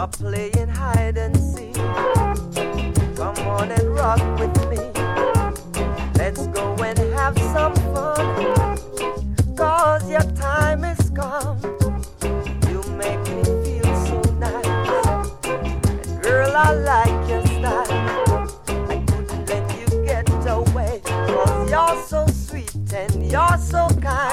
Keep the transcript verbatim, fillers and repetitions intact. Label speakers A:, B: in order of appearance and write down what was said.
A: playing hide and seek. Come on and rock with me. Let's go and have some fun. Cause your time is come. You make me feel so nice. And girl, I like your style. I couldn't let you get away. Cause you're so sweet and you're so kind.